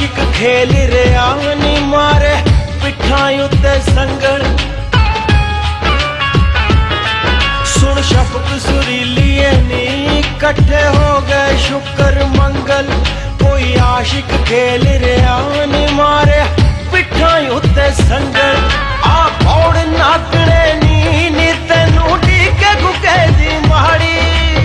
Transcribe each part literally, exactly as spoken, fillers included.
आशिक खेल रहा नी मारे पिठा उत्ते संगल। सुन शफक सुरीलिए नी इकट्ठे हो गए शुक्र मंगल। कोई आशिक खेल रहा नी मारे पिठा उत्ते संगल। आ पौड़ नाकने नी नी तेनू टीके गुके दी माड़ी।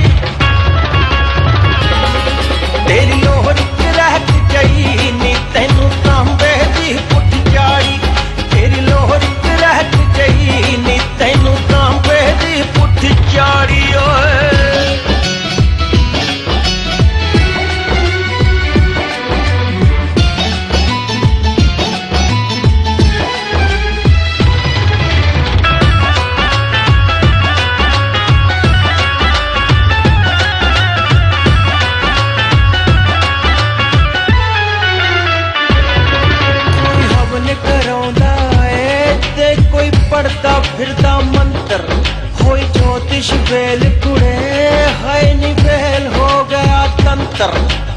तेरी लोहरी रहक गई नी तेनू तांबे दी पुठ चाड़ी। तेरी लोहरी रहक गई नी तेनू तांबे दी पुठ चाड़ी। ओए पढ़ता फिरता मंत्र होई ज्योतिष बेल कुड़े है नी बेल हो गया तंत्र।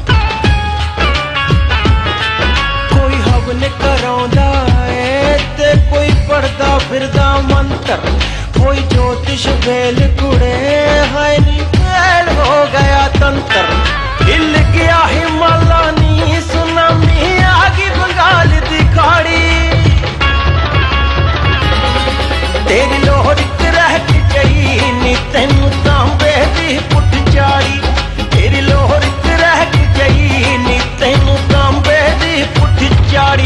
कोई हवन करौंदा है ते कोई पढ़ता फिरता मंत्र होई ज्योतिष बेल कुड़े है नी बेल हो गया तंत्र। हिल गया हिमालय नी सुनामी आगी बंगाल दी खाड़ी। तेरी लोहरी रहक गई नी तेनू तांबे दी पुठ चाड़ी। तेरी लोहरी रहक गई नी तेनू तांबे दी पुठ चाड़ी।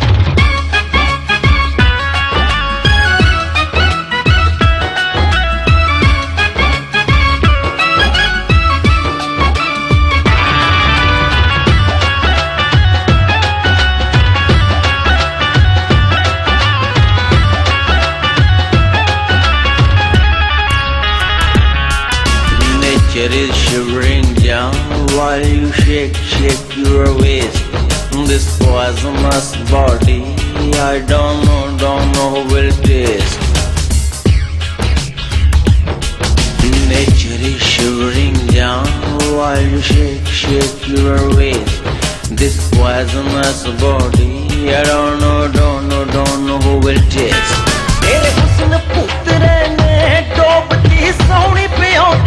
Nature is shivering down while you shake, shake your waist. This poisonous body, I don't know, don't know who will taste. Nature is shivering down while you shake, shake your waist. This poisonous body, I don't know, don't know, don't know who will taste. तेरे हुस्न पुतरे ने डोबती सोनी पियों